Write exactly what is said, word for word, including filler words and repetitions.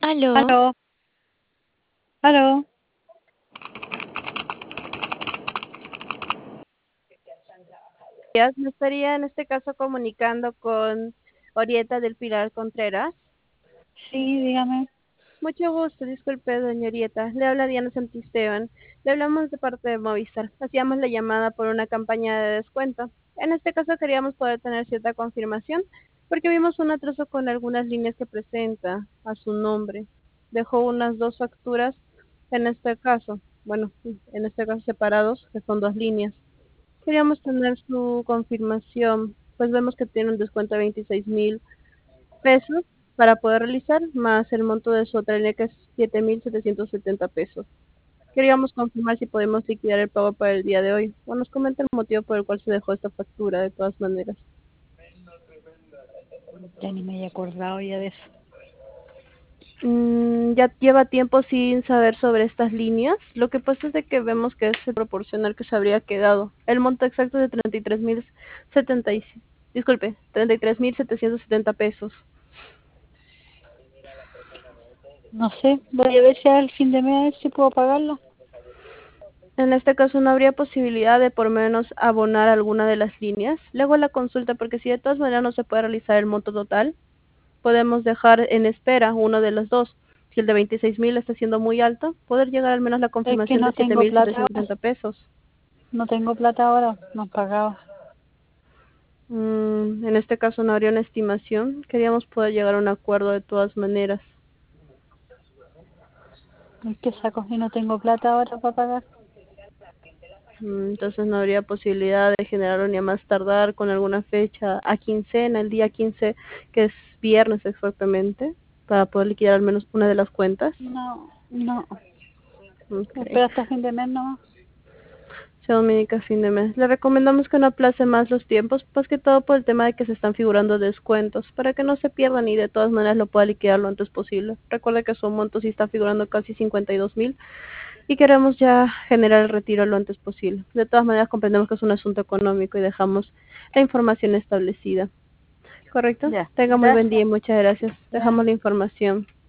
Aló. Aló, aló. días. Me estaría en este caso comunicando con Orieta del Pilar Contreras. Sí, dígame. Mucho gusto, disculpe, doña Orieta. Le habla Diana Santisteban. Le hablamos de parte de Movistar. Hacíamos la llamada por una campaña de descuento. En este caso queríamos poder tener cierta confirmación porque vimos un atraso con algunas líneas que presenta a su nombre. Dejó unas dos facturas en este caso, bueno, en este caso separados, que son dos líneas. Queríamos tener su confirmación, pues vemos que tiene un descuento de veintiséis mil pesos para poder realizar, más el monto de su otra línea que es siete mil setecientos setenta pesos. Queríamos confirmar si podemos liquidar el pago para el día de hoy, o nos comenta el motivo por el cual se dejó esta factura, de todas maneras. Ya ni me había acordado ya de eso. Mm, ya lleva tiempo sin saber sobre estas líneas. Lo que pasa es de que vemos que es el proporcional que se habría quedado. El monto exacto es de treinta y tres mil setenta y disculpe, treinta y tres mil setecientos setenta pesos. No sé, voy a ver si al fin de mes si puedo pagarlo. En este caso no habría posibilidad de por lo menos abonar alguna de las líneas. Luego la consulta, porque si de todas maneras no se puede realizar el monto total, podemos dejar en espera uno de los dos. Si el de veintiséis mil está siendo muy alto, poder llegar al menos la Es que confirmación de no siete tengo mil plata setecientos ahora. setenta pesos. No tengo plata ahora, no he pagado. Mm, en este caso no habría una estimación. Queríamos poder llegar a un acuerdo de todas maneras. Es que saco y no tengo plata ahora para pagar. Mm, entonces no habría posibilidad de generar ni a más tardar con alguna fecha a quincena, el día quince, que es viernes exactamente, para poder liquidar al menos una de las cuentas. No, no. Okay. Espera hasta fin de mes nomás. Se dominica a fin de mes. Le recomendamos que no aplace más los tiempos, más que todo por el tema de que se están figurando descuentos, para que no se pierdan y de todas maneras lo pueda liquidar lo antes posible. Recuerde que su monto sí está figurando casi cincuenta y dos mil y queremos ya generar el retiro lo antes posible. De todas maneras comprendemos que es un asunto económico y dejamos la información establecida. ¿Correcto? Ya, Tenga muy buen día gracias. y muchas gracias. Ya. Dejamos la información.